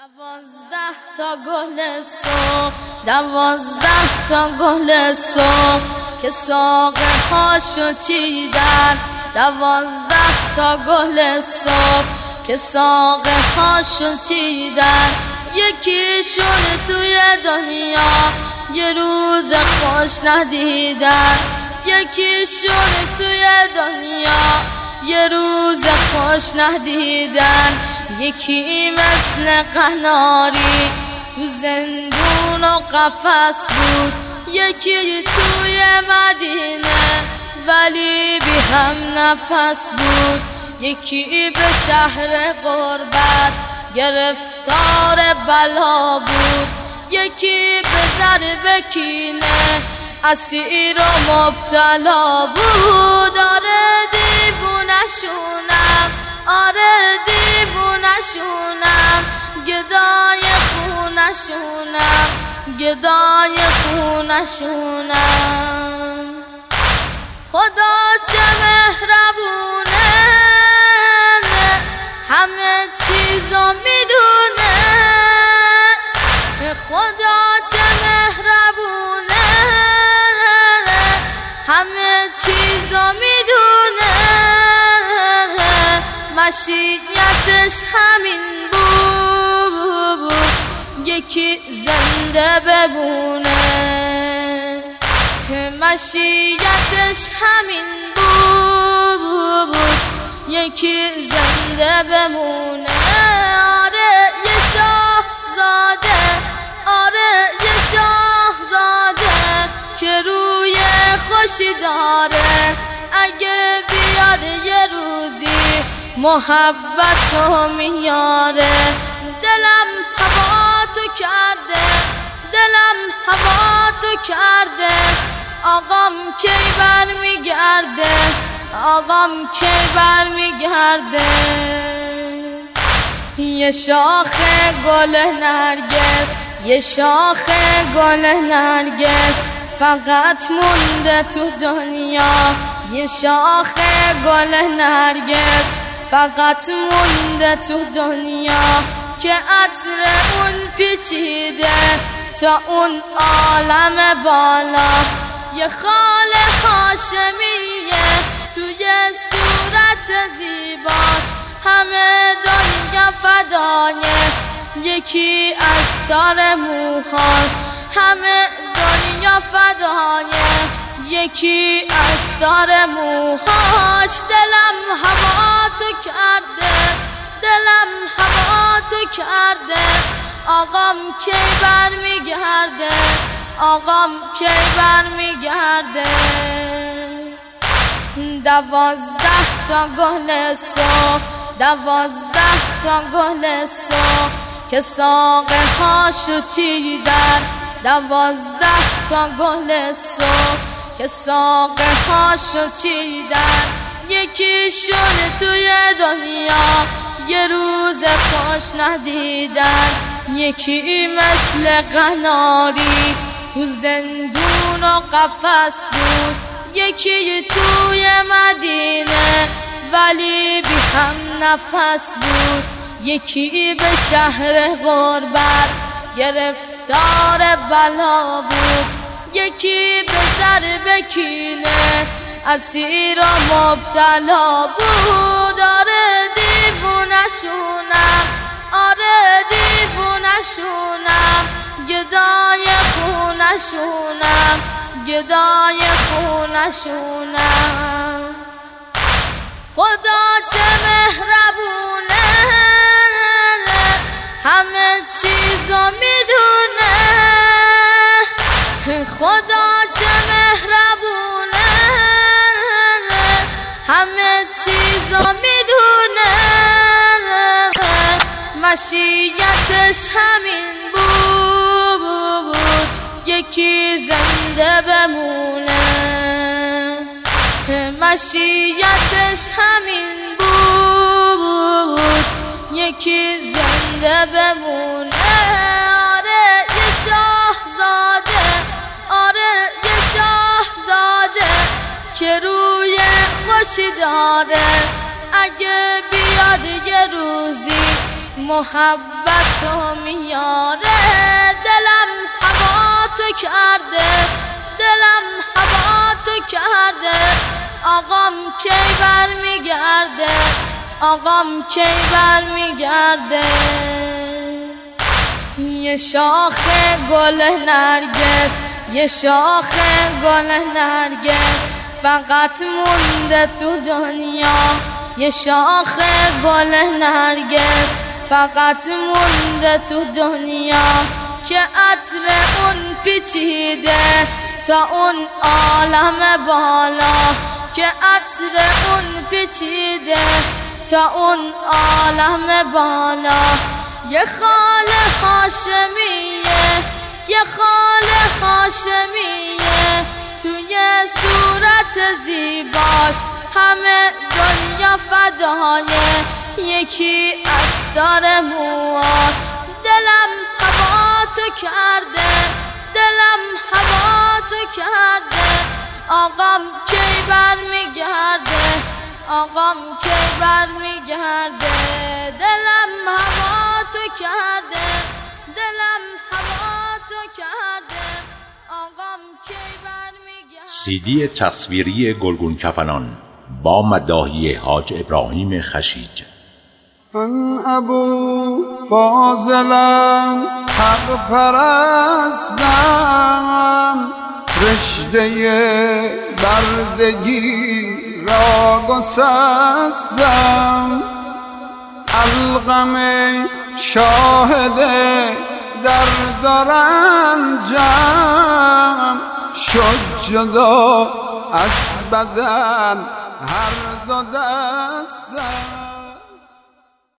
12 تا گل صبح، 12 تا گل صبح که ساقه هاشو چیدن. 12 تا گل صبح که ساقه هاشو چیدن. یکیشون توی دنیا یه روز خوش ندیدن. یکیشون توی دنیا یه روز خوش ندیدن. یکی مثل قناری تو زندون و قفس بود. یکی توی مدینه ولی بی هم نفس بود. یکی به شهر غربت گرفتار بلا بود. یکی به ضرب کینه اسیر و مبتلا بود. آره دیوونشونم، آره دیوونشونم، گدای خونشونم، گدای خونشونم. خدا چه مهربونه، همه چیزو میدونه. خدا چه مهربونه، همه چیزو میدونه. مشیتش همین بود، یکی زنده بمونه. مشیتش همین بود، یکی زنده بمونه. آره یه شاهزاده، آره یه شاهزاده که روی خوشی داره. اگه بیاد یه روزی محبتو میاره. دلم هوا تو کرده، دلم هوا تو کرده. آقام کی برمیگرده، آقام کی برمیگرده. یه شاخ گل نرگس، یه شاخ گل نرگس فقط مونده تو دنیا. یه شاخ گل نرگس فقط مونده تو دنیا که عطر اون پیچیده تا اون عالم بالا. یه خال هاشمیه توی صورت زیباش، همه دنیا فدایه. یکی از سر موهاش، همه دنیا فدایه. یکی از سر موهاش. دلم هوا تو کرده، دلم هوا تو کرده. آقام کی برمیگرده، آقام کی برمیگرده. 12 تا گل صبح، 12 تا گل صبح که ساقه هاشو چیدن. 12 تا گل صبح که ساقه هاشو چیدن. یکیشون توی دنیا یه روز خوش ندیدن. یکی مثل قناری تو زندون و قفس بود. یکی توی مدینه ولی بی هم نفس بود. یکی به شهر غربت گرفتار بلا بود. یکی به ضرب کینه اسیر و مبتلا بود. آره دیوونشونم، آره دیوونشونم، گدای خونشونم، گدای خونشونم. خدا چه مهربونه، همه چیزو میدونه. خدا چه مهربونه، همه چیزو میدونه. مشیتش همین بود، یکی زنده بمونه. مشیتش همین بود، یکی زنده بمونه. آره یه شاهزاده، آره یه شاهزاده که روی خوشی داره. اگه بیاد یه روزی محبت کرده دلم هوا تو کرده آقام کی برمیگرده آقام کی برمیگرده یه شاخ گل نرگس یه شاخ گل نرگس فقط مونده تو دنیا یه شاخ گل نرگس فقط مونده تو دنیا که عطر اون پیچیده تا اون عالم بالا که عطر اون پیچیده تا اون عالم بالا یه خال هاشمیه یه خال هاشمیه توی صورت زیباش همه دنیا فدایه یکی استار موها دلم هوا تو کرده دلم هوا تو کرده آقام کی برمیگرده آقام کی برمیگرده دلم هوا تو کرده دلم هوا تو کرده آقام کی برمیگرده CD تصویری گلگون کفنان با مداحی حاج ابراهیم خشیج. من ابو فاضلم حق پرستم رشته بردگی را گسستم القم شاهد درد و رنجم شد جدا از بدن هر دو دستم